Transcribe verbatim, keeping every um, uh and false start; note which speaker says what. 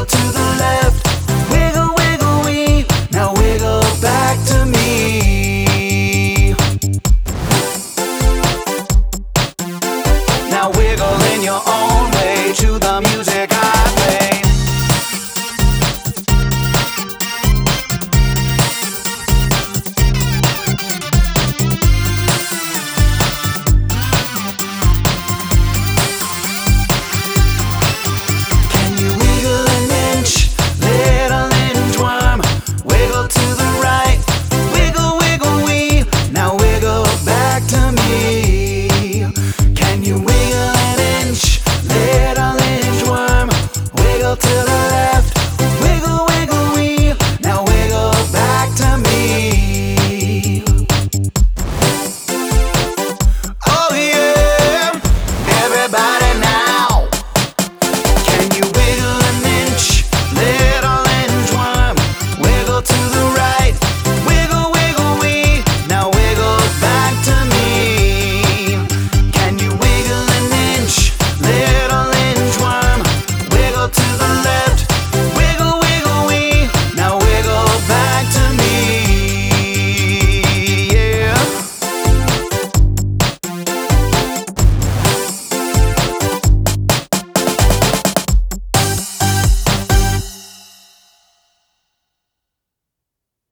Speaker 1: wiggle to the left, wiggle, wiggle, wee. Now wiggle back to me. Now wiggle in your own way to the music I play. Till